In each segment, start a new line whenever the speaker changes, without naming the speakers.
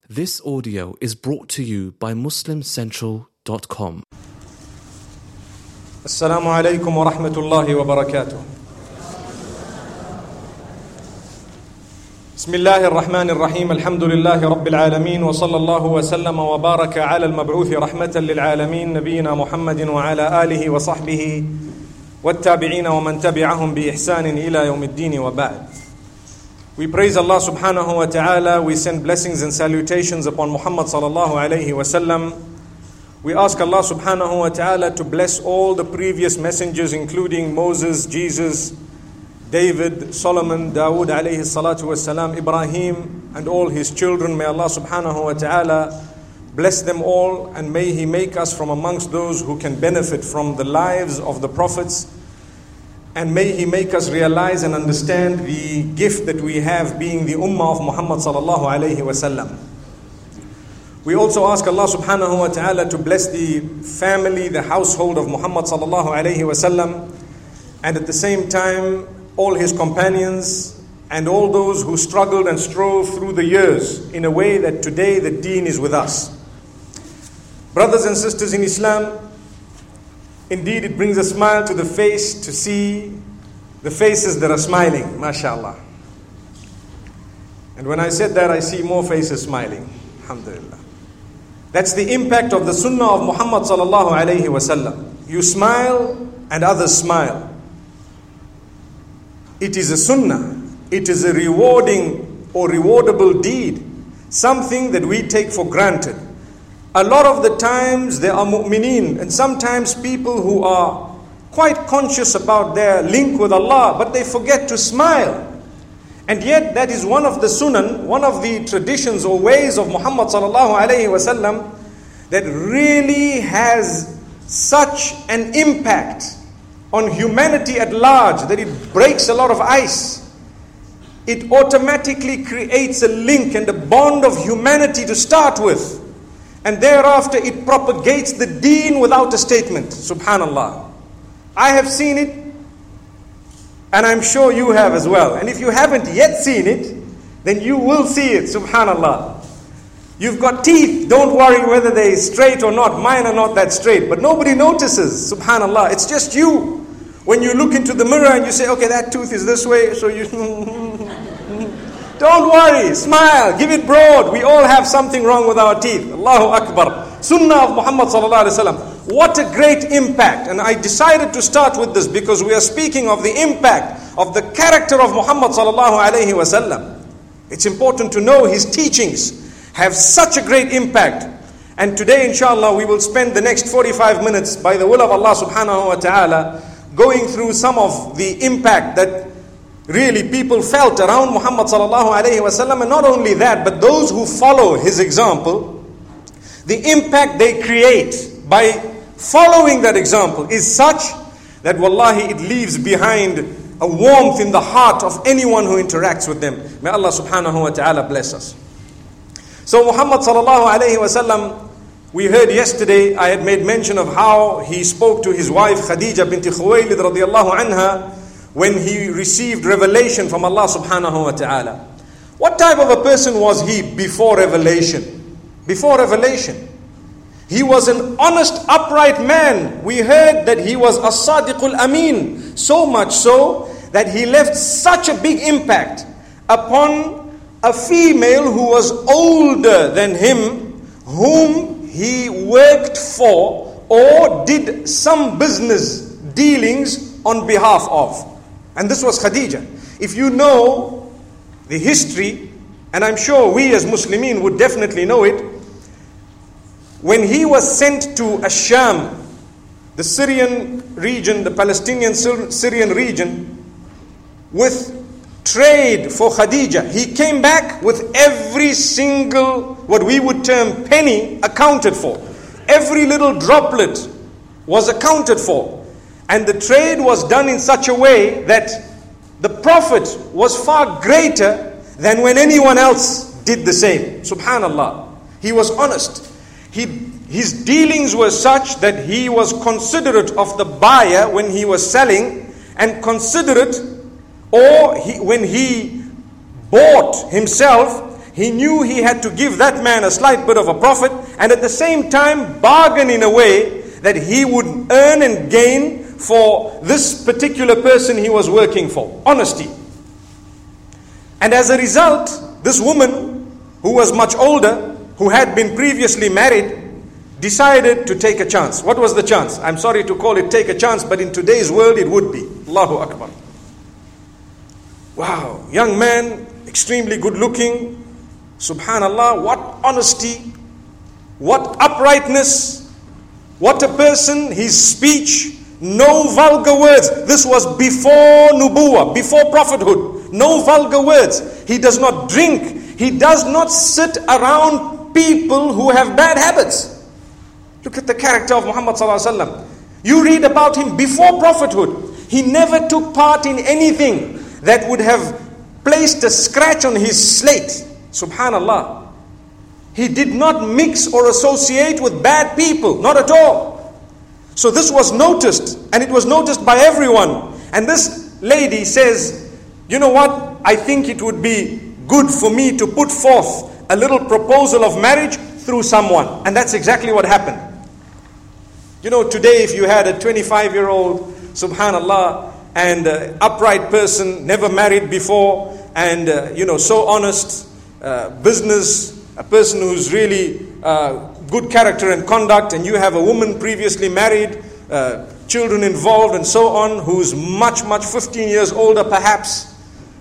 This audio is brought to you by MuslimCentral.com.
Assalamu alaikum wa rahmatullahi wa barakatuh. Bismillahir Rahmanir Rahim. Alhamdulillahi Rabbil Alameen. Wa sallallahu wa sallama wa baraka ala al-mab'uthi rahmatan lil alameen. Nabiyyina Muhammadin wa ala alihi wa sahbihi wa tabi'ina wa man tabi'ahum bi ihsanin ila yawmiddin wa ba'd. We praise Allah subhanahu wa ta'ala. We send blessings and salutations upon Muhammad sallallahu alayhi wa sallam. We ask Allah subhanahu wa ta'ala to bless all the previous messengers, including Moses, Jesus, David, Solomon, Dawood alayhi salatu wasalam, Ibrahim, and all his children. May Allah subhanahu wa ta'ala bless them all, and may He make us from amongst those who can benefit from the lives of the prophets. And may He make us realize and understand the gift that we have, being the ummah of Muhammad sallallahu alayhi wa sallam. We also ask Allah subhanahu wa ta'ala to bless the family, the household of Muhammad sallallahu alayhi wa sallam, and at the same time all his companions and all those who struggled and strove through the years in a way that today the deen is with us. Brothers and sisters in Islam, indeed, it brings a smile to the face to see the faces that are smiling, mashallah. And when I said that, I see more faces smiling, alhamdulillah. That's the impact of the sunnah of Muhammad sallallahu alayhi wa sallam. You smile and others smile. It is a sunnah. It is a rewarding or rewardable deed. Something that we take for granted. A lot of the times there are mu'mineen, and sometimes people who are quite conscious about their link with Allah, but they forget to smile. And yet that is one of the sunan, one of the traditions or ways of Muhammad sallallahu alayhi wa sallam that really has such an impact on humanity at large that it breaks a lot of ice. It automatically creates a link and a bond of humanity to start with. And thereafter it propagates the deen without a statement. Subhanallah. I have seen it, and I'm sure you have as well. And if you haven't yet seen it, then you will see it. Subhanallah. You've got teeth. Don't worry whether they're straight or not. Mine are not that straight. But nobody notices. Subhanallah. It's just you. When you look into the mirror and you say, okay, that tooth is this way. So you... Don't worry, smile, give it broad. We all have something wrong with our teeth. Allahu Akbar. Sunnah of Muhammad sallallahu alaihi wasallam. What a great impact. And I decided to start with this because we are speaking of the impact of the character of Muhammad sallallahu alaihi wasallam. It's important to know his teachings have such a great impact. And today, inshallah, we will spend the next 45 minutes, by the will of Allah subhanahu wa ta'ala, going through some of the impact that really people felt around Muhammad sallallahu alayhi wa sallam. And not only that, but those who follow his example, the impact they create by following that example is such that wallahi it leaves behind a warmth in the heart of anyone who interacts with them. May Allah subhanahu wa ta'ala bless us. So Muhammad sallallahu alayhi wa sallam, we heard yesterday, I had made mention of how he spoke to his wife Khadija bint Khuwaylid radiyallahu anha when he received revelation from Allah subhanahu wa ta'ala. What type of a person was he before revelation? Before revelation, he was an honest, upright man. We heard that he was as-sadiqul amin, so much so that he left such a big impact upon a female who was older than him, whom he worked for or did some business dealings on behalf of. And this was Khadija. If you know the history, and I'm sure we as Muslimin would definitely know it, when he was sent to Ash-Sham, the Syrian region, the Palestinian Syrian region, with trade for Khadija, he came back with every single, what we would term penny, accounted for. Every little droplet was accounted for. And the trade was done in such a way that the profit was far greater than when anyone else did the same. Subhanallah. He was honest. His dealings were such that he was considerate of the buyer when he was selling, and considerate, or when he bought himself, he knew he had to give that man a slight bit of a profit, and at the same time bargain in a way that he would earn and gain for this particular person he was working for. Honesty. And as a result, this woman, who was much older, who had been previously married, decided to take a chance. What was the chance? I'm sorry to call it take a chance, but in today's world it would be. Allahu Akbar. Wow, young man, extremely good looking. Subhanallah, what honesty, what uprightness, what a person, his speech, no vulgar words. This was before nubuwah, before prophethood. No vulgar words. He does not drink. He does not sit around people who have bad habits. Look at the character of Muhammad sallallahu alaihi wasallam. You read about him before prophethood. He never took part in anything that would have placed a scratch on his slate. Subhanallah. He did not mix or associate with bad people. Not at all. So this was noticed, and it was noticed by everyone. And this lady says, you know what? I think it would be good for me to put forth a little proposal of marriage through someone. And that's exactly what happened. You know, today if you had a 25-year-old, subhanallah, and upright person, never married before, and so honest, business, a person who's really good character and conduct, and you have a woman previously married, children involved and so on, who's much 15 years older perhaps,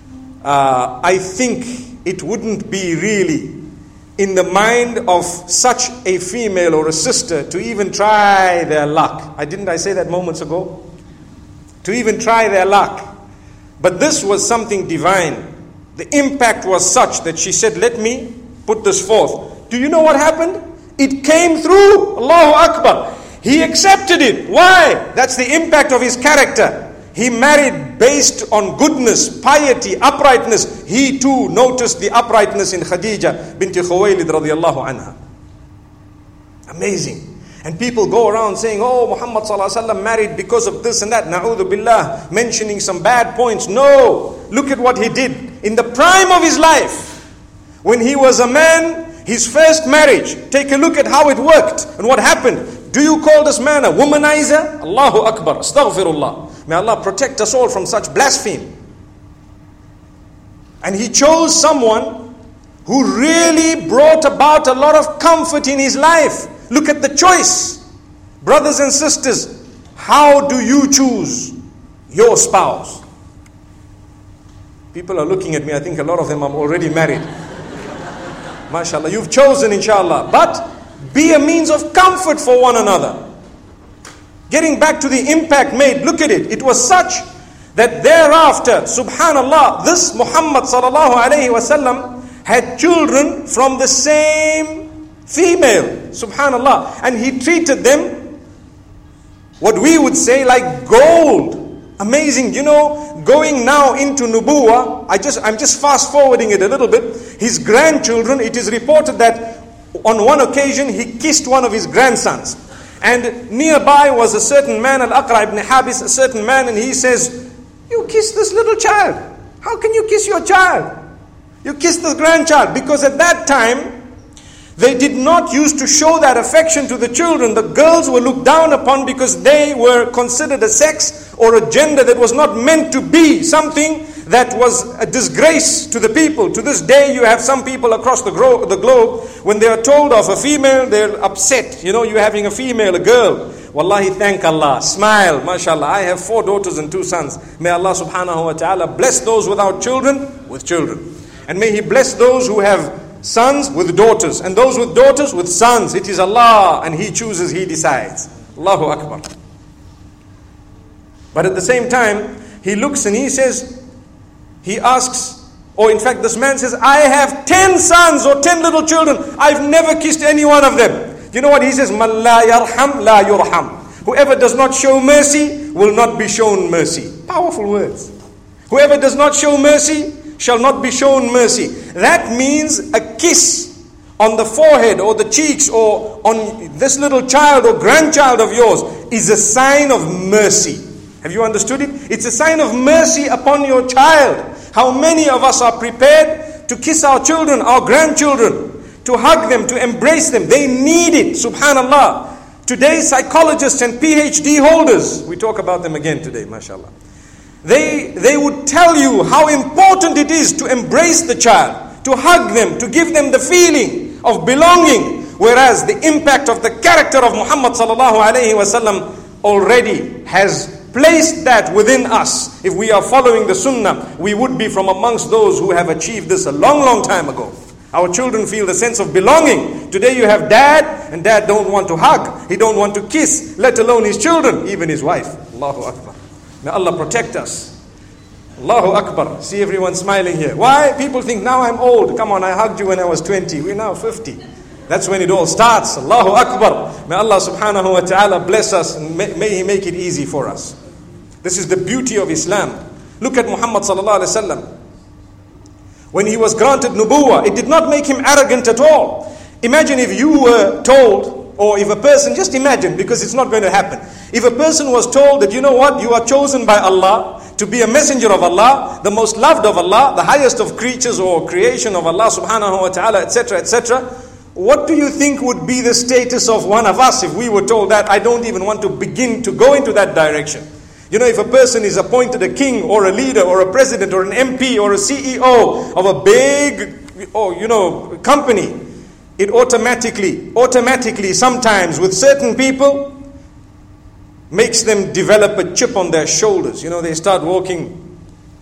I think it wouldn't be really in the mind of such a female or a sister to even try their luck. Didn't I say that moments ago? To even try their luck. But this was something divine. The impact was such that she said, let me put this forth. Do you know what happened? It came through. Allahu Akbar. He accepted it. Why? That's the impact of his character. He married based on goodness, piety, uprightness. He too noticed the uprightness in Khadija binti Khuwaylid radiyallahu anha. Amazing. And people go around saying, oh, Muhammad sallallahu alaihi wasallam married because of this and that. Na'udhu billah, mentioning some bad points. No. Look at what he did. In the prime of his life, when he was a man, his first marriage, take a look at how it worked and what happened. Do you call this man a womanizer? Allahu Akbar. Astaghfirullah. May Allah protect us all from such blasphemy. And he chose someone who really brought about a lot of comfort in his life. Look at the choice. Brothers and sisters, how do you choose your spouse? People are looking at me. I think a lot of them are already married. MashaAllah. You've chosen, inshallah. But be a means of comfort for one another. Getting back to the impact made, look at it. It was such that thereafter, subhanallah, this Muhammad sallallahu alayhi wasallam had children from the same female, subhanallah. And he treated them, what we would say, like gold. Amazing. You know, going now into nubuwah, I'm just fast forwarding it a little bit. His grandchildren, it is reported that on one occasion he kissed one of his grandsons. And nearby was a certain man, Al-Aqra ibn Habis, a certain man, and he says, you kiss this little child. How can you kiss your child? You kiss the grandchild. Because at that time, they did not used to show that affection to the children. The girls were looked down upon because they were considered a sex or a gender that was not meant to be something that was a disgrace to the people. To this day, you have some people across the globe, when they are told of a female, they're upset. You know, you're having a female, a girl. Wallahi, thank Allah. Smile, mashallah. I have 4 daughters and 2 sons. May Allah subhanahu wa ta'ala bless those without children with children. And may He bless those who have sons with daughters, and those with daughters with sons. It is Allah, and He chooses, He decides. Allahu Akbar. But at the same time, he looks and he says, he asks, or in fact this man says, I have 10 sons or 10 little children. I've never kissed any one of them. You know what he says? Man la yarham la yurham. Whoever does not show mercy will not be shown mercy. Powerful words. Whoever does not show mercy shall not be shown mercy. That means a kiss on the forehead or the cheeks or on this little child or grandchild of yours is a sign of mercy. Have you understood it? It's a sign of mercy upon your child. How many of us are prepared to kiss our children, our grandchildren, to hug them, to embrace them. They need it, subhanallah. Today's psychologists and PhD holders, we talk about them again today, mashallah. They would tell you how important it is to embrace the child, to hug them, to give them the feeling of belonging. Whereas the impact of the character of Muhammad sallallahu alaihi wasallam already has placed that within us. If we are following the sunnah, we would be from amongst those who have achieved this a long, long time ago. Our children feel the sense of belonging. Today you have dad, and dad don't want to hug. He don't want to kiss, let alone his children, even his wife. Allahu Akbar. May Allah protect us. Allahu Akbar. See everyone smiling here. Why? People think now I'm old. Come on, I hugged you when I was 20. We're now 50. That's when it all starts. Allahu Akbar. May Allah subhanahu wa ta'ala bless us and may He make it easy for us. This is the beauty of Islam. Look at Muhammad sallallahu alaihi wasallam. When he was granted nubuwah, it did not make him arrogant at all. Imagine if you were told, or if a person, just imagine, because it's not going to happen. If a person was told that, you know what, you are chosen by Allah to be a messenger of Allah, the most loved of Allah, the highest of creatures or creation of Allah subhanahu wa ta'ala, etc., etc., what do you think would be the status of one of us if we were told that? I don't even want to begin to go into that direction. You know, if a person is appointed a king or a leader or a president or an MP or a CEO of a big, company, it automatically sometimes with certain people makes them develop a chip on their shoulders. You know, they start walking.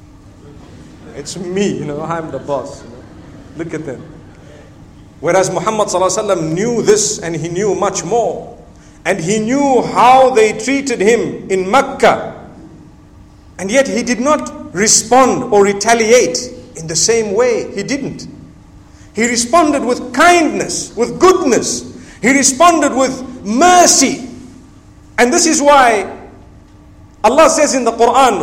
It's me, I'm the boss. Look at them. Whereas Muhammad sallallahu alaihi wasallam knew this, and he knew much more. And he knew how they treated him in Mecca. And yet he did not respond or retaliate in the same way. He didn't. He responded with kindness, with goodness. He responded with mercy. And this is why Allah says in the Quran,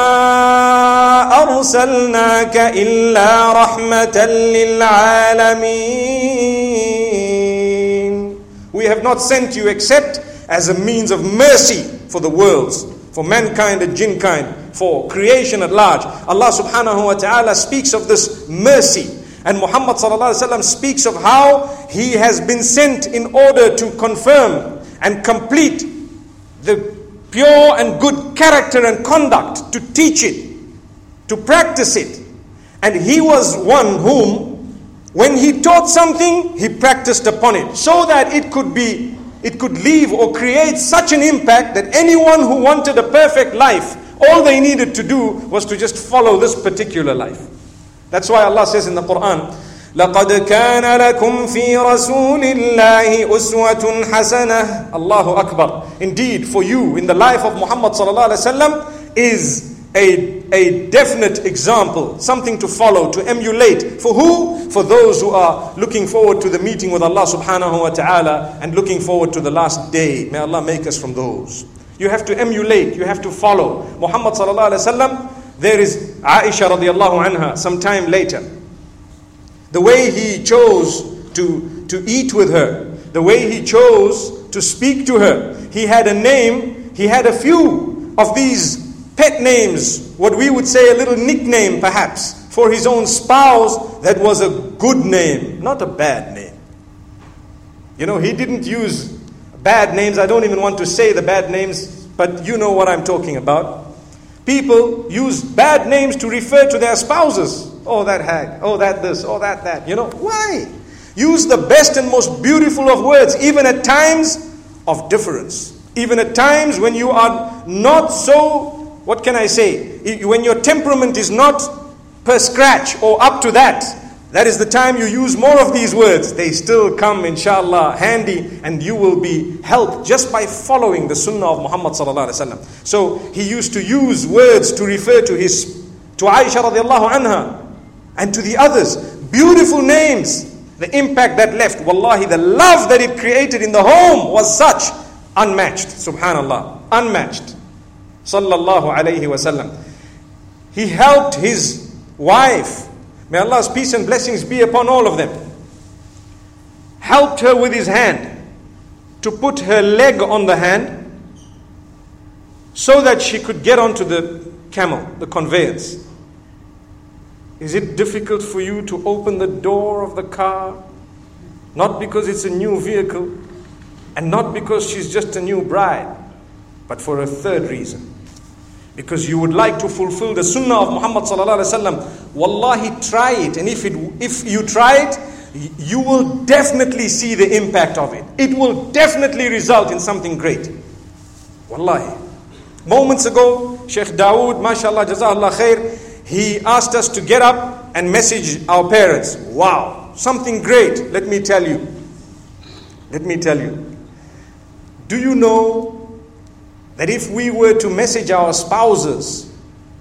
وَمَا أَرْسَلْنَاكَ إِلَّا رَحْمَةً لِلْعَالَمِينَ. We have not sent you except as a means of mercy for the worlds, for mankind and jinn kind, for creation at large. Allah subhanahu wa ta'ala speaks of this mercy. And Muhammad sallallahu alaihi wasallam speaks of how he has been sent in order to confirm and complete the pure and good character and conduct, to teach it, to practice it. And he was one whom, when he taught something, he practiced upon it, so that it could leave or create such an impact that anyone who wanted a perfect life, all they needed to do was to just follow this particular life. That's why Allah says in the Quran, لَقَدْ كَانَ لَكُمْ فِي رَسُولِ اللَّهِ أُسْوَةٌ حَسَنَةٌ. Allahu Akbar. Indeed, for you, in the life of Muhammad sallallahu alaihi wasallam is a definite example, something to follow, to emulate. For who? For those who are looking forward to the meeting with Allah subhanahu wa ta'ala and looking forward to the last day. May Allah make us from those. You have to emulate, you have to follow. Muhammad sallallahu alaihi wasallam, there is Aisha radiallahu anha, sometime later. The way he chose to eat with her, the way he chose to speak to her. He had a name, he had a few of these pet names, what we would say a little nickname perhaps, for his own spouse that was a good name, not a bad name. You know, he didn't use bad names. I don't even want to say the bad names, but you know what I'm talking about. People use bad names to refer to their spouses. Oh, that hag. Oh, that this. Oh, that. You know, why? Use the best and most beautiful of words, even at times of difference. Even at times when you are not so, what can I say? When your temperament is not per scratch or up to that, that is the time you use more of these words. They still come, inshallah, handy, and you will be helped just by following the sunnah of Muhammad sallallahu alaihi wasallam. So he used to use words to refer to Aisha radiallahu anha and to the others. Beautiful names. The impact that left, wallahi, the love that it created in the home was such, unmatched. Subhanallah, unmatched. Sallallahu alayhi wasallam. He helped his wife. May Allah's peace and blessings be upon all of them. Helped her with his hand to put her leg on the hand so that she could get onto the camel, the conveyance. Is it difficult for you to open the door of the car? Not because it's a new vehicle, and not because she's just a new bride, but for a third reason. Because you would like to fulfill the sunnah of Muhammad sallallahu alaihi wasallam. Wallahi, try it. And if you try it, you will definitely see the impact of it. It will definitely result in something great. Wallahi. Moments ago, Sheikh Dawood, mashallah, jazakallah khair, he asked us to get up and message our parents. Wow, something great. Let me tell you. Do you know that if we were to message our spouses,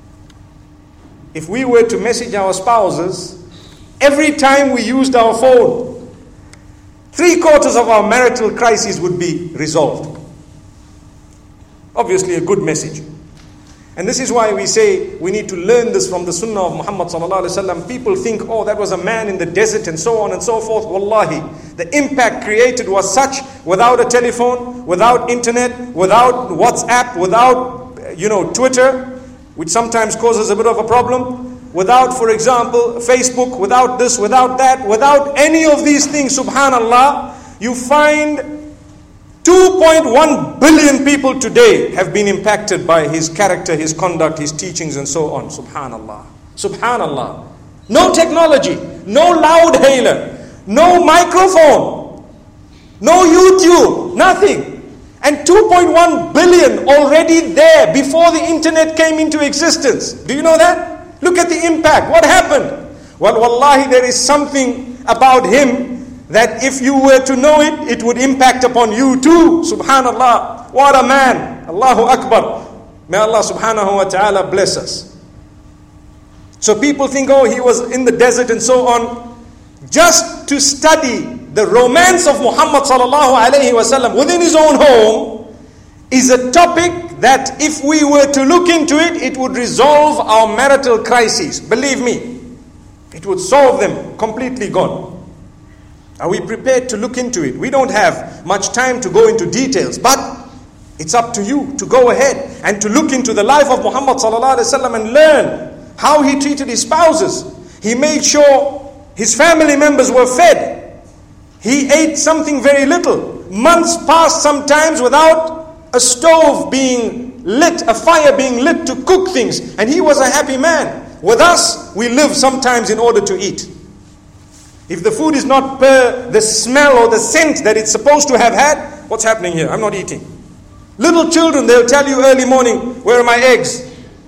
every time we used our phone, 3/4 of our marital crises would be resolved? Obviously a good message. And this is why we say we need to learn this from the sunnah of Muhammad sallallahu alaihi wasallam. People think, oh, that was a man in the desert and so on and so forth. Wallahi, the impact created was such, without a telephone, without internet, without WhatsApp, without, Twitter, which sometimes causes a bit of a problem, without, for example, Facebook, without this, without that, without any of these things, subhanallah, you find 2.1 billion people today have been impacted by his character, his conduct, his teachings and so on. Subhanallah. Subhanallah. No technology, no loud hailer, no microphone, no YouTube, nothing. And 2.1 billion already there before the internet came into existence. Do you know that? Look at the impact. What happened? Well, wallahi, there is something about him that if you were to know it, it would impact upon you too. Subhanallah. What a man. Allahu Akbar. May Allah subhanahu wa ta'ala bless us. So people think, oh, he was in the desert and so on. Just to study the romance of Muhammad sallallahu alayhi wasallam within his own home is a topic that if we were to look into it, it would resolve our marital crises. Believe me, it would solve them, completely gone. Are we prepared to look into it? We don't have much time to go into details, but it's up to you to go ahead and to look into the life of Muhammad sallallahu alaihi wasallam and learn how he treated his spouses. He made sure his family members were fed. He ate something very little. Months passed sometimes without a stove being lit, a fire being lit to cook things, and he was a happy man. With us, we live sometimes in order to eat. If the food is not per the smell or the scent that it's supposed to have had, what's happening here? I'm not eating. Little children, they'll tell you early morning, where are my eggs?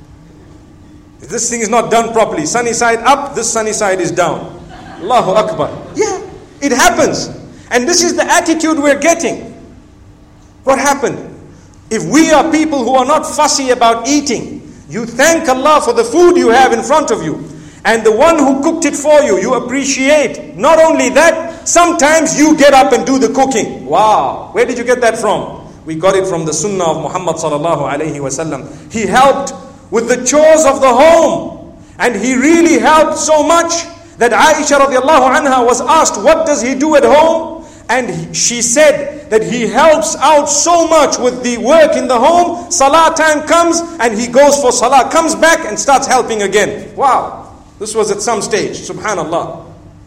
If this thing is not done properly, sunny side up, this sunny side is down. Allahu Akbar. Yeah, it happens. And this is the attitude we're getting. What happened? If we are people who are not fussy about eating, you thank Allah for the food you have in front of you. And the one who cooked it for you, you appreciate. Not only that, sometimes you get up and do the cooking. Wow, where did you get that from? We got it from the sunnah of Muhammad sallallahu alayhi wasallam. He helped with the chores of the home. And he really helped so much that Aisha radiallahu anha was asked, what does he do at home? And she said that he helps out so much with the work in the home. Salah time comes and he goes for salah, comes back and starts helping again. Wow. This was at some stage, subhanallah.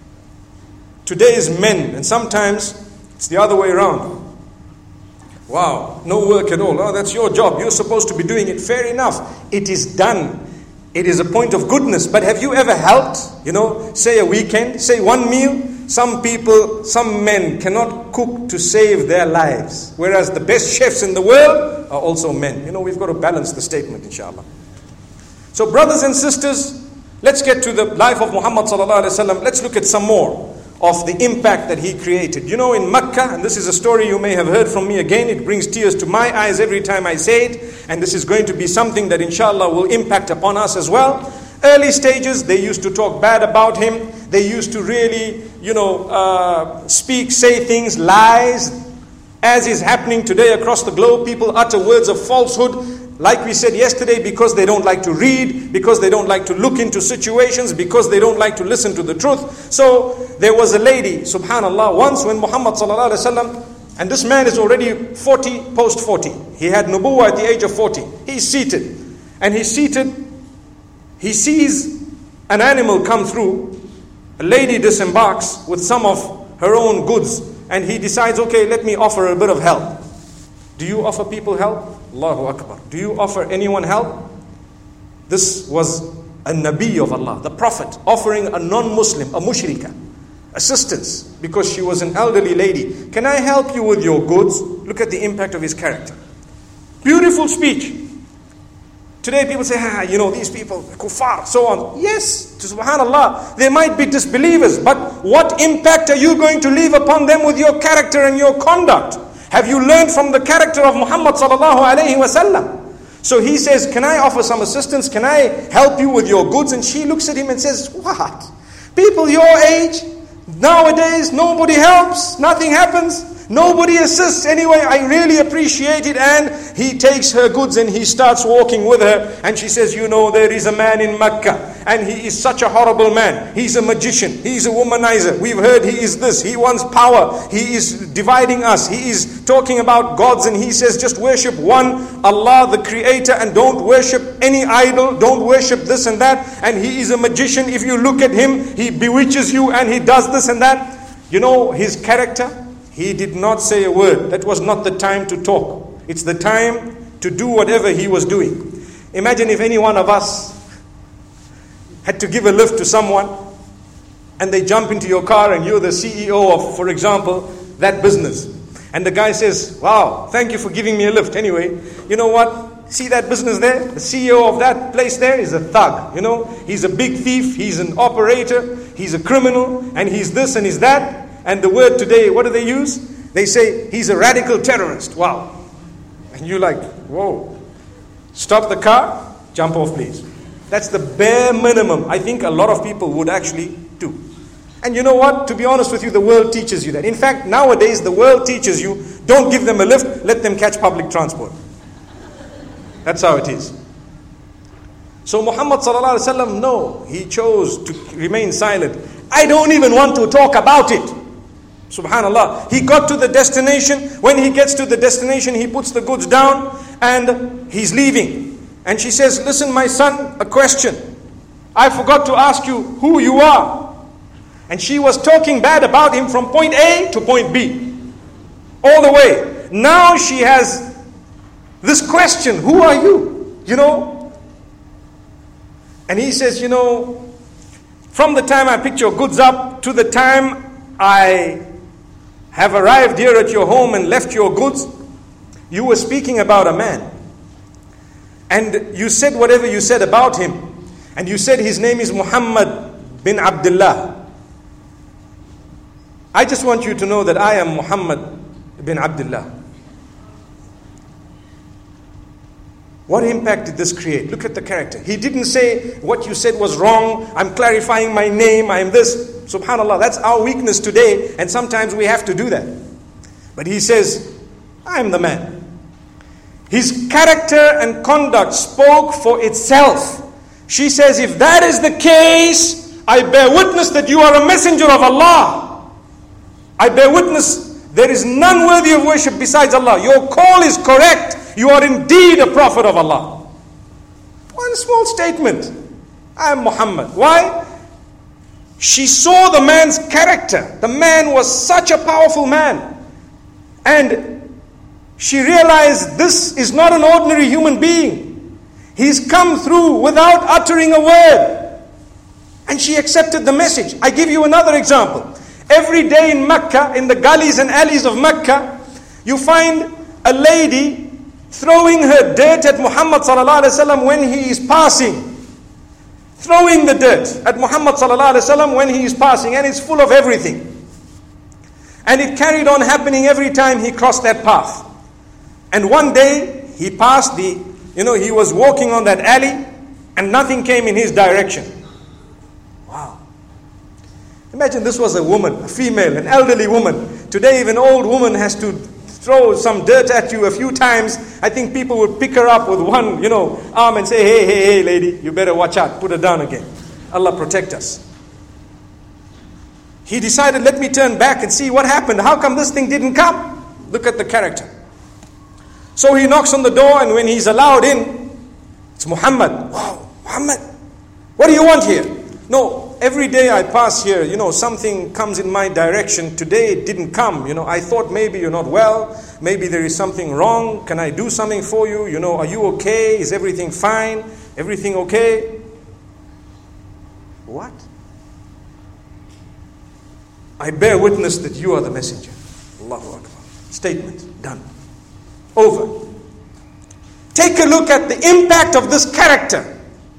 Today's men, and sometimes it's the other way around. Wow, no work at all. Oh, that's your job. You're supposed to be doing it. Fair enough. It is done. It is a point of goodness. But have you ever helped? Say a weekend, say one meal. Some people, some men cannot cook to save their lives. Whereas the best chefs in the world are also men. We've got to balance the statement, inshallah. So brothers and sisters, let's get to the life of Muhammad sallallahu alaihi wasallam. Let's look at some more of the impact that he created. In Mecca, and this is a story you may have heard from me again, it brings tears to my eyes every time I say it, and this is going to be something that inshallah will impact upon us as well. Early stages, they used to talk bad about him. They used to really, say things, lies, as is happening today across the globe. People utter words of falsehood. Like we said yesterday, because they don't like to read, because they don't like to look into situations, because they don't like to listen to the truth. So there was a lady, subhanallah, once when Muhammad sallallahu alaihi wasallam, and this man is already 40, post 40. He had nubuwwah at the age of 40. He's seated. And he sees an animal come through, a lady disembarks with some of her own goods, and he decides, okay, let me offer a bit of help. Do you offer people help? Allahu Akbar. Do you offer anyone help? This was a Nabi of Allah, the Prophet, offering a non-Muslim, a mushrika, assistance, because she was an elderly lady. Can I help you with your goods? Look at the impact of his character. Beautiful speech. Today people say, these people, kuffar, so on. Yes, subhanallah, they might be disbelievers, but what impact are you going to leave upon them with your character and your conduct? Have you learned from the character of Muhammad sallallahu alayhi wa sallam? So he says, can I offer some assistance? Can I help you with your goods? And she looks at him and says, what? People your age, nowadays, nobody helps, nothing happens. Nobody assists. Anyway, I really appreciate it. And he takes her goods and he starts walking with her. And she says, there is a man in Mecca, and he is such a horrible man. He's a magician. He's a womanizer. We've heard he is this. He wants power. He is dividing us. He is talking about gods. And he says, just worship one Allah, the creator, and don't worship any idol. Don't worship this and that. And he is a magician. If you look at him, he bewitches you and he does this and that. His character. He did not say a word. That was not the time to talk. It's the time to do whatever he was doing. Imagine if any one of us had to give a lift to someone, and they jump into your car and you're the CEO of, for example, that business. And the guy says, wow, thank you for giving me a lift. Anyway, you know what? See that business there? The CEO of that place there is a thug. He's a big thief. He's an operator. He's a criminal. And he's this and he's that. And the word today, what do they use? They say, he's a radical terrorist. Wow. And you're like, whoa. Stop the car, jump off please. That's the bare minimum I think a lot of people would actually do. And you know what? To be honest with you, the world teaches you that. In fact, nowadays the world teaches you, don't give them a lift, let them catch public transport. That's how it is. So Muhammad sallallahu alaihi wasallam, no, he chose to remain silent. I don't even want to talk about it. Subhanallah. He got to the destination. When he gets to the destination, he puts the goods down and he's leaving. And she says, listen, my son, a question. I forgot to ask you who you are. And she was talking bad about him from point A to point B. All the way. Now she has this question, who are you? And he says, from the time I picked your goods up to the time I have arrived here at your home and left your goods, you were speaking about a man. And you said whatever you said about him. And you said his name is Muhammad bin Abdullah. I just want you to know that I am Muhammad bin Abdullah. What impact did this create? Look at the character. He didn't say what you said was wrong. I'm clarifying my name. I am this. Subhanallah, that's our weakness today. And sometimes we have to do that. But he says, I'm the man. His character and conduct spoke for itself. She says, if that is the case, I bear witness that you are a messenger of Allah. I bear witness there is none worthy of worship besides Allah. Your call is correct. You are indeed a prophet of Allah. One small statement. I am Muhammad. Why? She saw the man's character. The man was such a powerful man. And she realized this is not an ordinary human being. He's come through without uttering a word. And she accepted the message. I give you another example. Every day in Mecca, in the gullies and alleys of Mecca, you find a lady throwing her dirt at Muhammad sallallahu alaihi wasallam when he is passing. Throwing the dirt at Muhammad sallallahu alaihi wasallam when he is passing, and it's full of everything. And it carried on happening every time he crossed that path. And one day he passed he was walking on that alley and nothing came in his direction. Wow. Imagine this was a woman, a female, an elderly woman. Today if an old woman has to throw some dirt at you a few times, I think people would pick her up with one, arm and say, hey, lady, you better watch out, put her down again. Allah protect us. He decided, let me turn back and see what happened. How come this thing didn't come? Look at the character. So he knocks on the door, and when he's allowed in, it's Muhammad. Wow, Muhammad, what do you want here? No, every day I pass here, something comes in my direction. Today it didn't come. I thought maybe you're not well. Maybe there is something wrong. Can I do something for you? Are you okay? Is everything fine? Everything okay? What? I bear witness that you are the messenger. Allahu Akbar. Statement. Done. Over. Take a look at the impact of this character.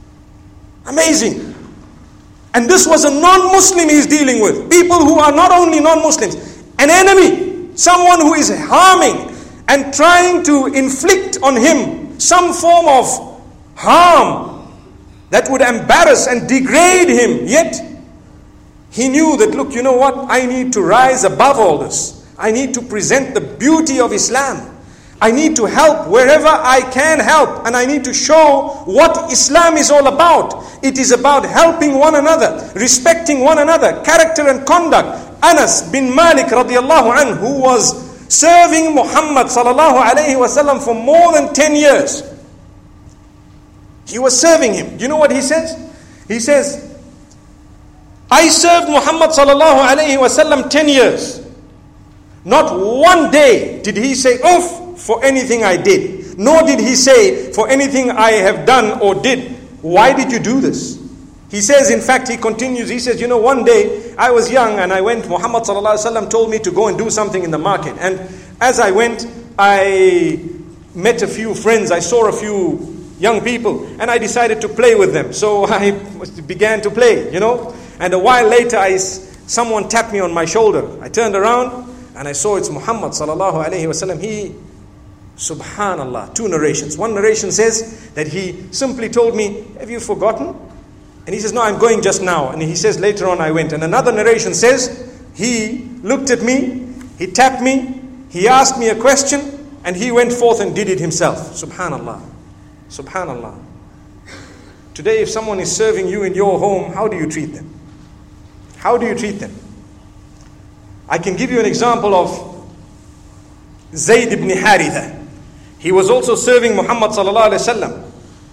Amazing. And this was a non-Muslim he's dealing with. People who are not only non-Muslims, an enemy, someone who is harming and trying to inflict on him some form of harm that would embarrass and degrade him. Yet, he knew that, look, you know what? I need to rise above all this. I need to present the beauty of Islam. I need to help wherever I can help, and I need to show what Islam is all about. It is about helping one another, respecting one another, character and conduct. Anas bin Malik radiallahu anhu, who was serving Muhammad sallallahu alayhi wasallam for more than 10 years. He was serving him. Do you know what he says? He says, I served Muhammad sallallahu alayhi wasallam 10 years. Not one day did he say, oof, for anything I did. Nor did he say, for anything I have done or did. Why did you do this? He says, in fact, he continues, he says, one day I was young and I went, Muhammad sallallahu alaihi wasallam told me to go and do something in the market. And as I went, I met a few friends, I saw a few young people, and I decided to play with them. So I began to play, And a while later, someone tapped me on my shoulder. I turned around and I saw it's Muhammad sallallahu alaihi wasallam. He, subhanallah, two narrations. One narration says that he simply told me, have you forgotten? And he says, no, I'm going just now. And he says, later on I went. And another narration says, he looked at me, he tapped me, he asked me a question, and he went forth and did it himself. Subhanallah. Subhanallah. Today, if someone is serving you in your home, how do you treat them? How do you treat them? I can give you an example of Zayd ibn Haritha. He was also serving Muhammad sallallahu alaihi wasallam.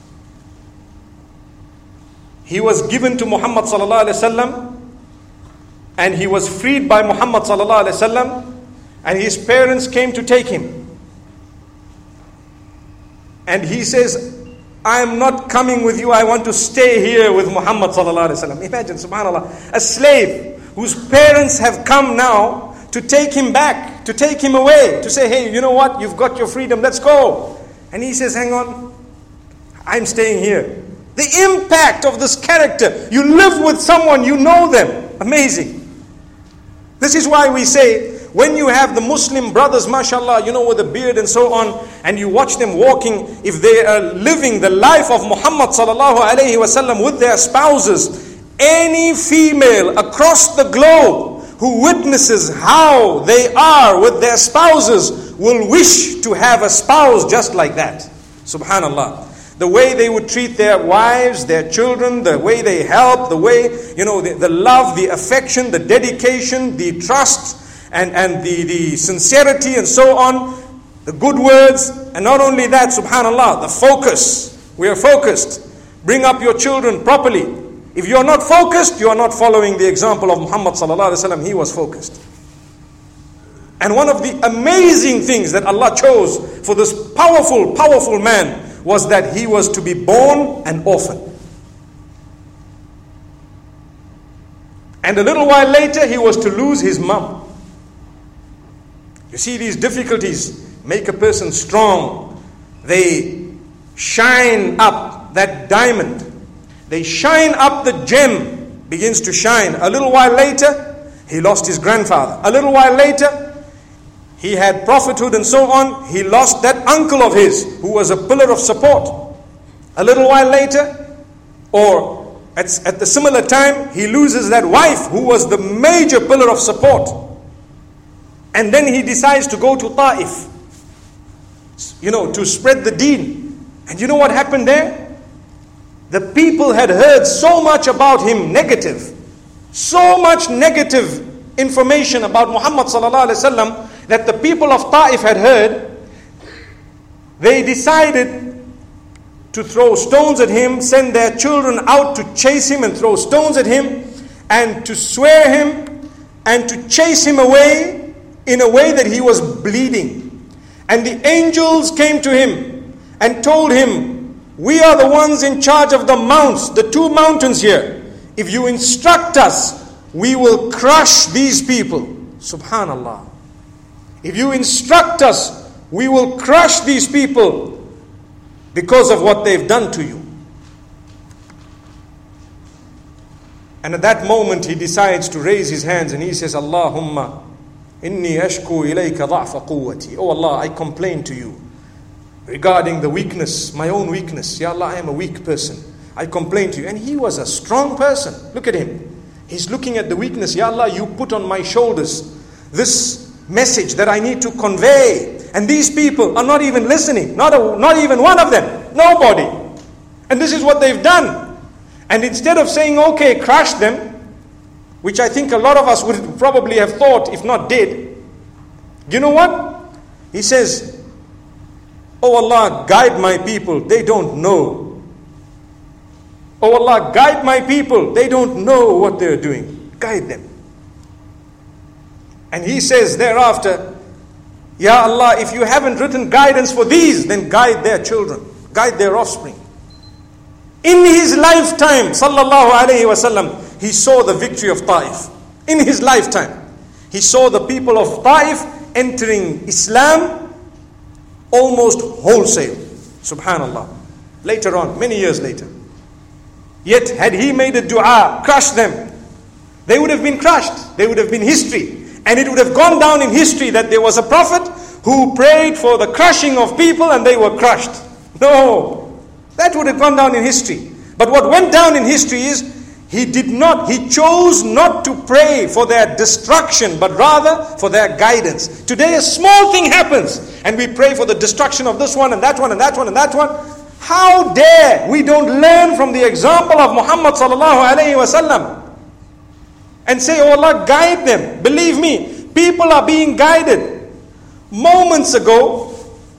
He was given to Muhammad sallallahu alaihi wasallam, and he was freed by Muhammad sallallahu alaihi wasallam, and his parents came to take him. And he says, I am not coming with you, I want to stay here with Muhammad sallallahu alaihi wasallam. Imagine, subhanallah, a slave whose parents have come now to take him back, to take him away, to say, hey, you know what, you've got your freedom, let's go. And he says, hang on, I'm staying here. The impact of this character, you live with someone, you know them. Amazing. This is why we say, when you have the Muslim brothers, mashallah, with a beard and so on, and you watch them walking, if they are living the life of Muhammad sallallahu alayhi wasallam with their spouses, any female across the globe who witnesses how they are with their spouses will wish to have a spouse just like that. Subhanallah. The way they would treat their wives, their children, the way they help, the way, the love, the affection, the dedication, the trust, and the sincerity and so on, the good words, and not only that, subhanallah, the focus. We are focused. Bring up your children properly. If you are not focused, you are not following the example of Muhammad sallallahu alaihi wasallam. He was focused. And one of the amazing things that Allah chose for this powerful, powerful man was that he was to be born an orphan. And a little while later, he was to lose his mum. You see, these difficulties make a person strong. They shine up that diamond. They shine up the gem, begins to shine. A little while later, he lost his grandfather. A little while later, he had prophethood and so on. He lost that uncle of his who was a pillar of support. A little while later, or at the similar time, he loses that wife who was the major pillar of support. And then he decides to go to Ta'if, to spread the deen. And you know what happened there? The people had heard so much about him negative, so much negative information about Muhammad sallallahu alaihi wasallam, that the people of Ta'if had heard. They decided to throw stones at him, send their children out to chase him and throw stones at him, and to swear him and to chase him away in a way that he was bleeding. And the angels came to him and told him, we are the ones in charge of the mounts, the 2 mountains here. If you instruct us, we will crush these people. Subhanallah. If you instruct us, we will crush these people because of what they've done to you. And at that moment he decides to raise his hands and he says, Allahumma inni ashku ilayka dha'fa quwwati. Oh Allah, I complain to you regarding the weakness, my own weakness. Ya Allah, I am a weak person. I complain to you. And he was a strong person. Look at him. He's looking at the weakness. Ya Allah, you put on my shoulders this message that I need to convey. And these people are not even listening. Not even one of them. Nobody. And this is what they've done. And instead of saying, okay, crush them, which I think a lot of us would probably have thought, if not did, you know what? He says, oh Allah, guide my people, they don't know. Oh Allah, guide my people, they don't know what they're doing. Guide them. And he says thereafter, Ya Allah, if you haven't written guidance for these, then guide their children, guide their offspring. In his lifetime, sallallahu alayhi wasallam, he saw the victory of Taif. In his lifetime, he saw the people of Taif entering Islam almost wholesale. Subhanallah. Later on, many years later. Yet, had he made a dua, crushed them, they would have been crushed. They would have been history. And it would have gone down in history that there was a prophet who prayed for the crushing of people and they were crushed. No. That would have gone down in history. But what went down in history is he chose not to pray for their destruction, but rather for their guidance. Today a small thing happens and we pray for the destruction of this one and that one and that one and that one. How dare we don't learn from the example of Muhammad sallallahu alayhi wasallam and say, oh Allah, guide them. Believe me, people are being guided. Moments ago,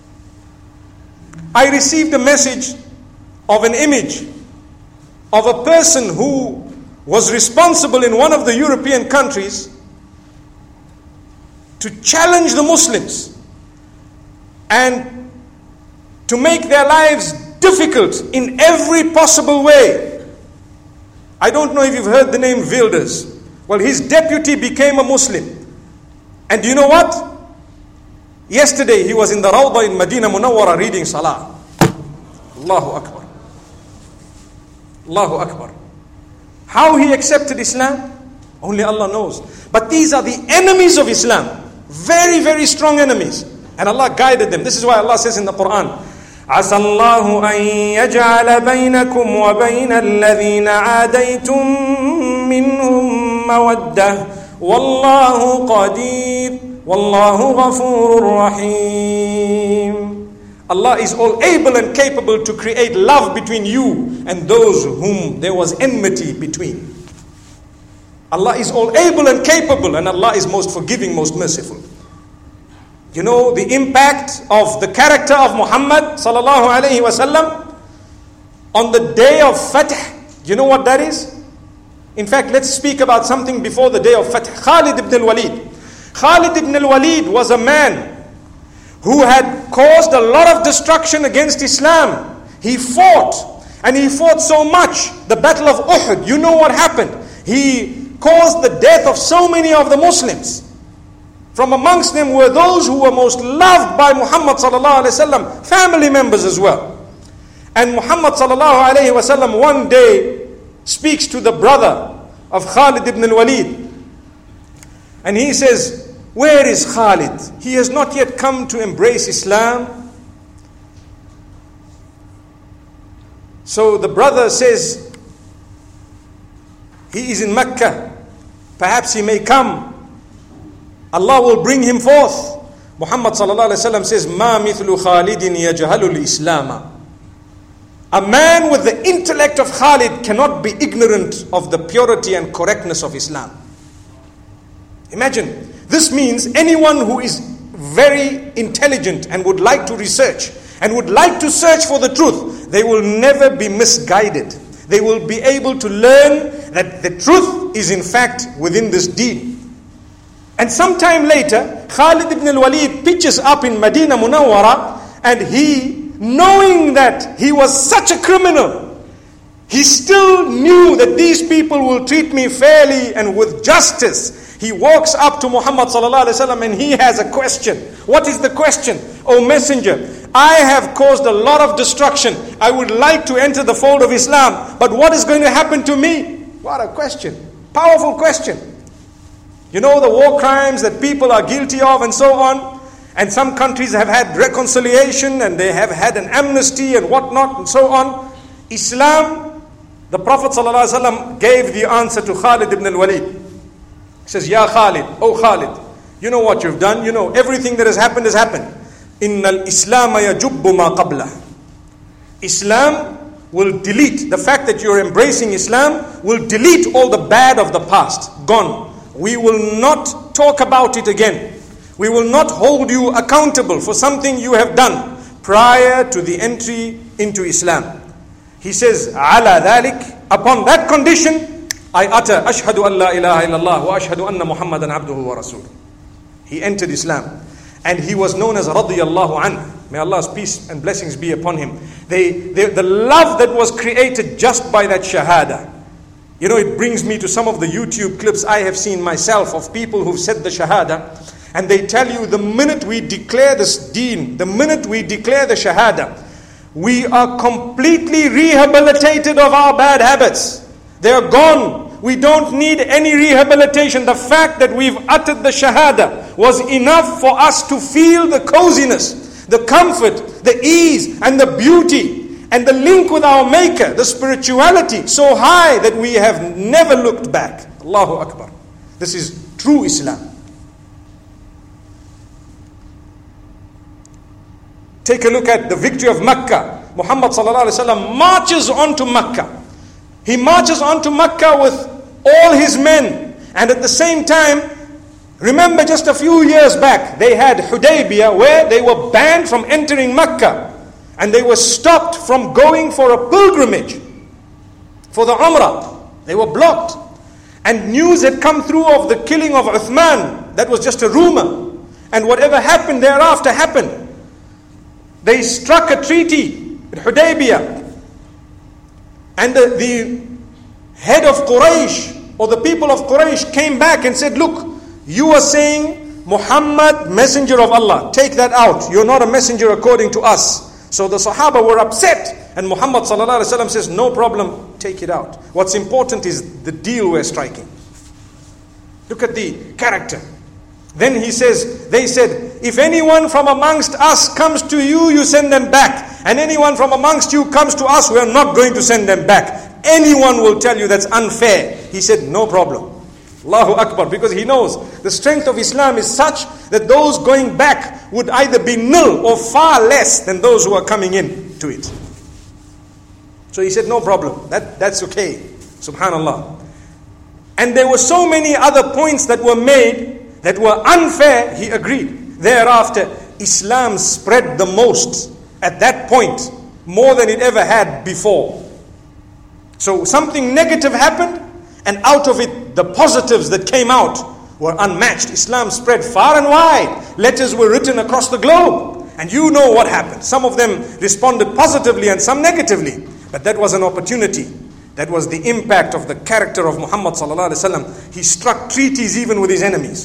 I received a message of an image of a person who was responsible in one of the European countries to challenge the Muslims and to make their lives difficult in every possible way. I don't know if you've heard the name Wilders. Well, his deputy became a Muslim. And do you know what? Yesterday he was in the Rawdah in Medina Munawwara reading Salah. Allahu Akbar. Allahu Akbar. How he accepted Islam, only Allah knows. But these are the enemies of Islam. Very, very strong enemies. And Allah guided them. This is why Allah says in the Quran, عَسَى اللَّهُ أَن يَجْعَلَ بَيْنَكُمْ وَبَيْنَ الَّذِينَ عَادَيْتُم مِّنْهُم مَّوَدَّةً وَاللَّهُ قَدِيرٌ وَاللَّهُ غَفُورٌ رَحِيمٌ. Allah is all able and capable to create love between you and those whom there was enmity between. Allah is all able and capable, and Allah is most forgiving, most merciful. You know the impact of the character of Muhammad sallallahu alayhi wasallam on the day of Fath. You know what that is? In fact, let's speak about something before the day of Fath. Khalid ibn al-Walid. Khalid ibn al-Walid was a man who had caused a lot of destruction against Islam. He fought, and he fought so much. The battle of Uhud, you know what happened. He caused the death of so many of the Muslims. From amongst them were those who were most loved by Muhammad sallallahu alaihi wasallam, family members as well. And Muhammad sallallahu alaihi wasallam one day speaks to the brother of Khalid ibn al-Walid. And he says, where is Khalid? He has not yet come to embrace Islam. So the brother says, he is in Mecca. Perhaps he may come. Allah will bring him forth. Muhammad sallallahu alaihi wasallam says, "Ma mithlu Khalidin yajhalul Islam." A man with the intellect of Khalid cannot be ignorant of the purity and correctness of Islam. Imagine. This means anyone who is very intelligent and would like to research and would like to search for the truth, they will never be misguided. They will be able to learn that the truth is in fact within this deen. And sometime later, Khalid ibn al-Walid pitches up in Medina Munawwara, and he, knowing that he was such a criminal, he still knew that these people will treat me fairly and with justice. He walks up to Muhammad sallallahu alaihi wasallam and he has a question. What is the question? O Messenger, I have caused a lot of destruction. I would like to enter the fold of Islam, but what is going to happen to me? What a question. Powerful question. You know the war crimes that people are guilty of and so on. And some countries have had reconciliation and they have had an amnesty and whatnot and so on. Islam, the Prophet ﷺ gave the answer to Khalid ibn al-Walid. He says, Ya Khalid, oh Khalid, you know what you've done. You know everything that has happened has happened. Inna al-Islam yajubbu ma qabla. Islam will delete, the fact that you're embracing Islam will delete all the bad of the past. Gone. We will not talk about it again. We will not hold you accountable for something you have done prior to the entry into Islam. He says, Ala dhalik, upon that condition, I utter, Ashhadu an la ilaha illallah wa ashhadu anna Muhammadan abduhu wa rasuluh. He entered Islam. And he was known as radiyallahu anhu. May Allah's peace and blessings be upon him. The love that was created just by that shahada. You know, it brings me to some of the YouTube clips I have seen myself of people who've said the shahada. And they tell you the minute we declare this deen, the minute we declare the shahada, we are completely rehabilitated of our bad habits. They are gone. We don't need any rehabilitation. The fact that we've uttered the shahada was enough for us to feel the coziness, the comfort, the ease and the beauty and the link with our Maker, the spirituality so high that we have never looked back. Allahu Akbar. This is true Islam. Take a look at the victory of Makkah. Muhammad sallallahu alaihi wasallam marches on to Makkah. He marches on to Makkah with all his men. And at the same time, remember just a few years back, they had Hudaybiyah where they were banned from entering Makkah. And they were stopped from going for a pilgrimage for the Umrah. They were blocked. And news had come through of the killing of Uthman. That was just a rumor. And whatever happened thereafter happened. They struck a treaty at Hudaybiyah. And the head of Quraysh, or the people of Quraysh, came back and said, look, you are saying Muhammad, messenger of Allah. Take that out. You're not a messenger according to us. So the Sahaba were upset. And Muhammad sallallahu alaihi wasallam says, no problem, take it out. What's important is the deal we're striking. Look at the character. Then he says, they said, if anyone from amongst us comes to you, you send them back. And anyone from amongst you comes to us, we are not going to send them back. Anyone will tell you that's unfair. He said, no problem. Allahu Akbar. Because he knows the strength of Islam is such that those going back would either be nil or far less than those who are coming in to it. So he said, no problem. That's okay. Subhanallah. And there were so many other points that were made that were unfair. He agreed. Thereafter, Islam spread the most at that point, more than it ever had before. So something negative happened, and out of it, the positives that came out were unmatched. Islam spread far and wide. Letters were written across the globe. And you know what happened. Some of them responded positively and some negatively. But that was an opportunity. That was the impact of the character of Muhammad sallallahu alaihi wasallam. He struck treaties even with his enemies.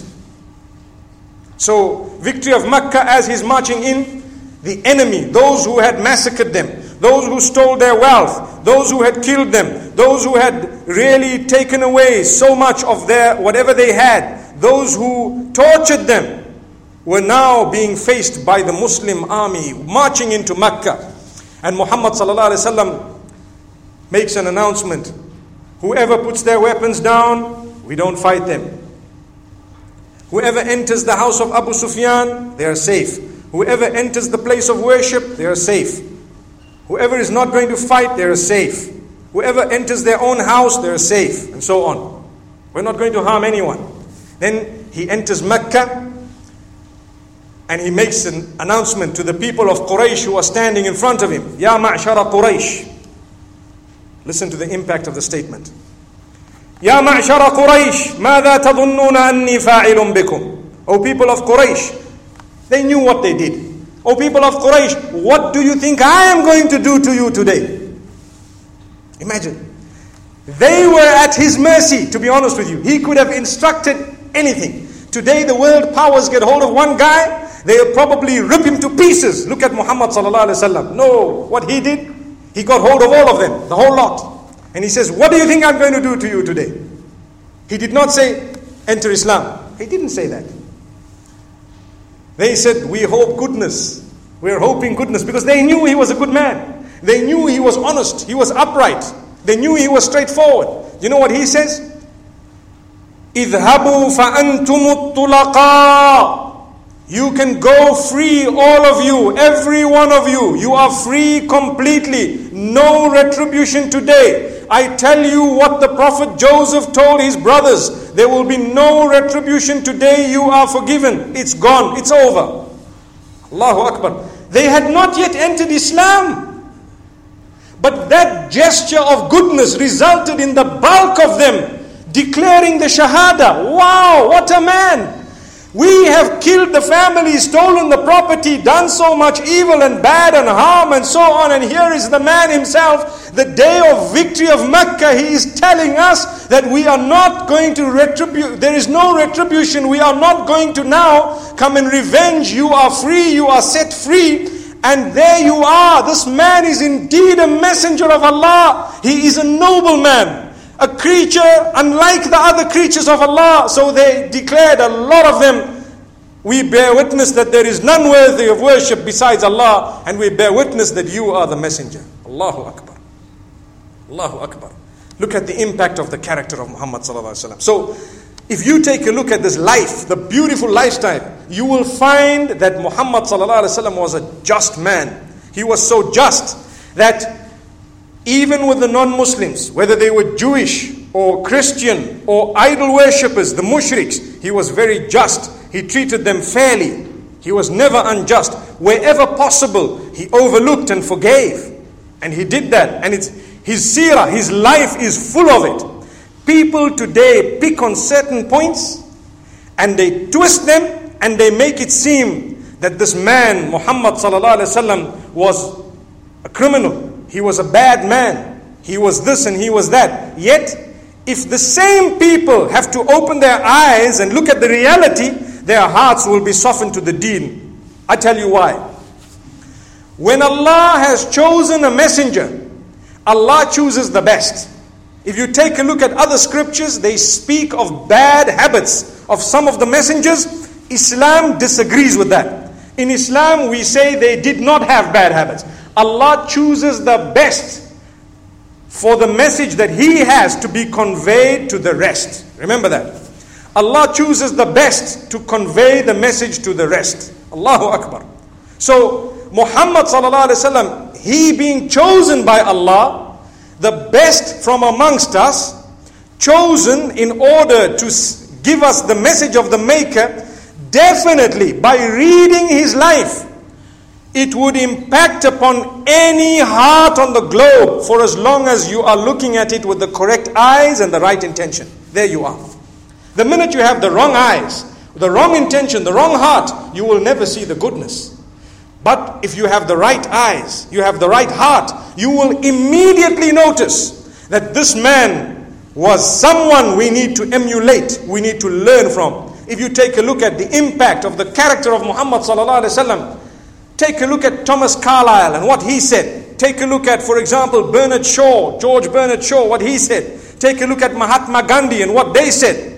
So, victory of Makkah as he's marching in, the enemy, those who had massacred them, those who stole their wealth, those who had killed them, those who had really taken away so much of their whatever they had, those who tortured them, were now being faced by the Muslim army marching into Makkah. And Muhammad sallallahu alaihi wasallam makes an announcement. Whoever puts their weapons down, we don't fight them. Whoever enters the house of Abu Sufyan, they are safe. Whoever enters the place of worship, they are safe. Whoever is not going to fight, they are safe. Whoever enters their own house, they are safe. And so on. We're not going to harm anyone. Then he enters Mecca. And he makes an announcement to the people of Quraysh who are standing in front of him. Ya ma'shara Quraysh. Listen to the impact of the statement. Ya ma'shara Quraysh, ماذا تظنون أني فاعل بكم? O people of Quraysh, they knew what they did. O people of Quraysh, what do you think I am going to do to you today? Imagine. They were at his mercy, to be honest with you. He could have instructed anything. Today the world powers get hold of one guy, they'll probably rip him to pieces. Look at Muhammad sallallahu alaihi wasallam. No, what he did, he got hold of all of them, the whole lot. And he says, what do you think I'm going to do to you today? He did not say, enter Islam. He didn't say that. They said, we hope goodness. We're hoping goodness, because they knew he was a good man. They knew he was honest. He was upright. They knew he was straightforward. You know what he says? اذهبوا فأنتم الطلقاء. You can go free, all of you, every one of you. You are free completely. No retribution today. I tell you what the Prophet Joseph told his brothers. There will be no retribution today. You are forgiven. It's gone. It's over. Allahu Akbar. They had not yet entered Islam. But that gesture of goodness resulted in the bulk of them declaring the Shahada. Wow, what a man! We have killed the family, stolen the property, done so much evil and bad and harm and so on. And here is the man himself, the day of victory of Mecca. He is telling us that we are not going to retribute. There is no retribution. We are not going to now come and revenge. You are free. You are set free. And there you are. This man is indeed a messenger of Allah. He is a noble man. A creature unlike the other creatures of Allah. So they declared, a lot of them, we bear witness that there is none worthy of worship besides Allah, and we bear witness that you are the messenger. Allahu Akbar. Allahu Akbar. Look at the impact of the character of Muhammad sallallahu alaihi wasallam. So if you take a look at this life, the beautiful lifestyle, you will find that Muhammad sallallahu alaihi wasallam was a just man. He was so just that even with the non-Muslims, whether they were Jewish or Christian or idol worshippers, the mushriks, he was very just. He treated them fairly. He was never unjust. Wherever possible, he overlooked and forgave. And he did that. And it's his seerah, his life is full of it. People today pick on certain points and they twist them and they make it seem that this man, Muhammad sallallahu alaihi wasallam, was a criminal. He was a bad man. He was this and he was that. Yet, if the same people have to open their eyes and look at the reality, their hearts will be softened to the deen. I tell you why. When Allah has chosen a messenger, Allah chooses the best. If you take a look at other scriptures, they speak of bad habits of some of the messengers. Islam disagrees with that. In Islam, we say they did not have bad habits. Allah chooses the best for the message that He has to be conveyed to the rest. Remember that. Allah chooses the best to convey the message to the rest. Allahu Akbar. So, Muhammad sallallahu alaihi wasallam, he being chosen by Allah, the best from amongst us, chosen in order to give us the message of the Maker, definitely by reading his life, it would impact upon any heart on the globe for as long as you are looking at it with the correct eyes and the right intention. There you are. The minute you have the wrong eyes, the wrong intention, the wrong heart, you will never see the goodness. But if you have the right eyes, you have the right heart, you will immediately notice that this man was someone we need to emulate, we need to learn from. If you take a look at the impact of the character of Muhammad sallallahu alaihi wasallam, take a look at Thomas Carlyle and what he said. Take a look at, for example, Bernard Shaw, George Bernard Shaw, what he said. Take a look at Mahatma Gandhi and what they said.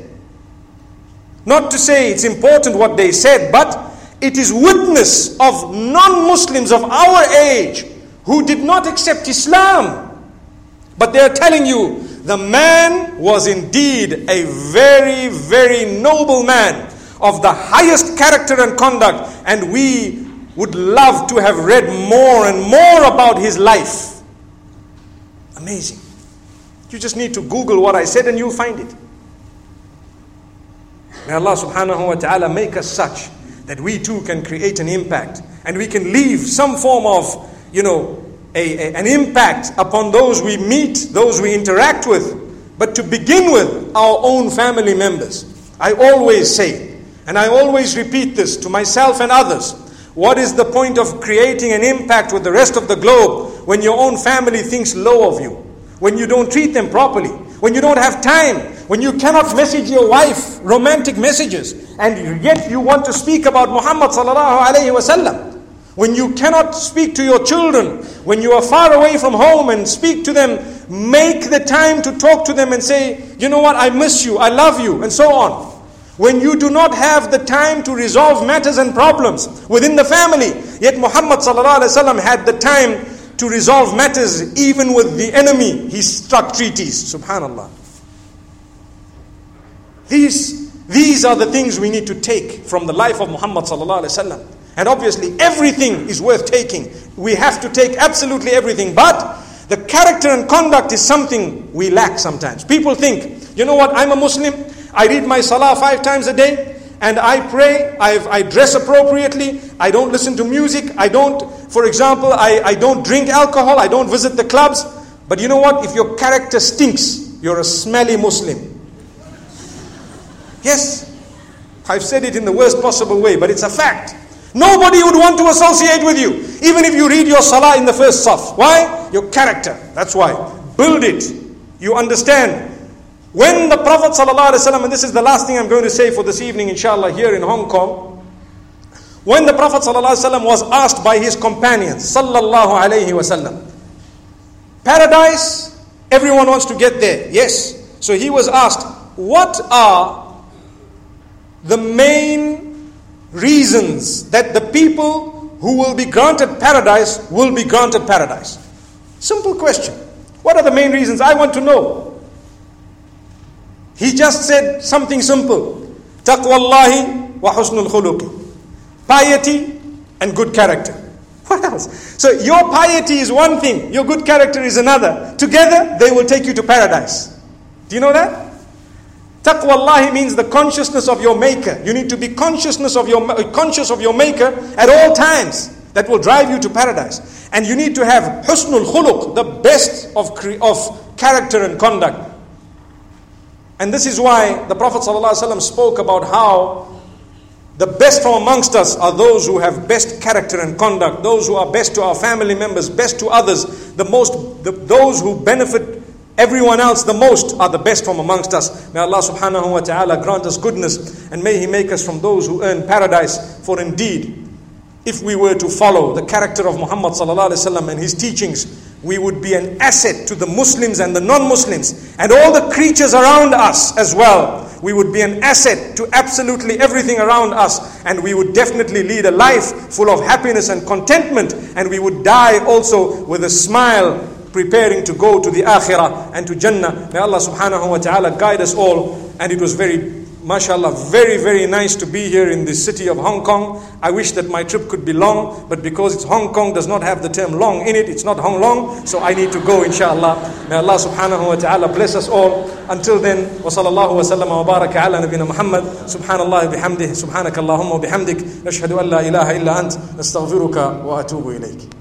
Not to say it's important what they said, but it is witness of non-Muslims of our age who did not accept Islam. But they are telling you, the man was indeed a very, very noble man of the highest character and conduct, and we would love to have read more and more about his life. Amazing. You just need to Google what I said and you'll find it. May Allah subhanahu wa ta'ala make us such that we too can create an impact, and we can leave some form of, an impact upon those we meet, those we interact with. But to begin with, our own family members. I always say, and I always repeat this to myself and others, what is the point of creating an impact with the rest of the globe when your own family thinks low of you? When you don't treat them properly? When you don't have time? When you cannot message your wife romantic messages, and yet you want to speak about Muhammad sallallahu alaihi wasallam? When you cannot speak to your children, when you are far away from home and speak to them, make the time to talk to them and say, you know what, I miss you, I love you, and so on. When you do not have the time to resolve matters and problems within the family, yet Muhammad sallallahu alaihi wasallam had the time to resolve matters even with the enemy. He struck treaties, subhanallah. These are the things we need to take from the life of Muhammad sallallahu alaihi wasallam. And obviously everything is worth taking. We have to take absolutely everything. But the character and conduct is something we lack sometimes. People think, you know what, I'm a Muslim, I read my salah 5 times a day, and I pray, I dress appropriately, I don't listen to music, I don't drink alcohol, I don't visit the clubs. But you know what, if your character stinks, you're a smelly Muslim. Yes, I've said it in the worst possible way, but it's a fact. Nobody would want to associate with you, even if you read your salah in the first saf. Why? Your character. That's why. Build it. You understand. When the Prophet ﷺ, and this is the last thing I'm going to say for this evening, inshallah, here in Hong Kong. When the Prophet ﷺ was asked by his companions, sallallahu alayhi wasallam, paradise, everyone wants to get there. Yes. So he was asked, what are the main reasons that the people who will be granted paradise will be granted paradise? Simple question. What are the main reasons? I want to know. He just said something simple. Taqwallahi wa husnul khuluqi. Piety and good character. What else? So your piety is one thing, your good character is another. Together they will take you to paradise. Do you know that? Taqwallahi means the consciousness of your maker. You need to be conscious of your maker at all times. That will drive you to paradise. And you need to have husnul khuluq, the best of character and conduct. And this is why the Prophet ﷺ spoke about how the best from amongst us are those who have best character and conduct, those who are best to our family members, best to others, those who benefit everyone else the most are the best from amongst us. May Allah subhanahu wa ta'ala grant us goodness, and may He make us from those who earn paradise. For indeed, if we were to follow the character of Muhammad sallallahu alaihi wasallam and his teachings, we would be an asset to the Muslims and the non-Muslims and all the creatures around us as well. We would be an asset to absolutely everything around us, and we would definitely lead a life full of happiness and contentment, and we would die also with a smile, preparing to go to the akhirah and to Jannah. May Allah subhanahu wa ta'ala guide us all. And it was mashallah, very, very nice to be here in the city of Hong Kong. I wish that my trip could be long, but because it's Hong Kong does not have the term long in it, it's not Hong Long, so I need to go inshallah. May Allah subhanahu wa ta'ala bless us all. Until then, wa sallallahu wa sallam wa baraka ala nabina Muhammad. Subhanallah bihamdih, subhanakallahumma wa bihamdik, nashhadu an la ilaha illa ant, nastaghfiruka wa atubu ilayk.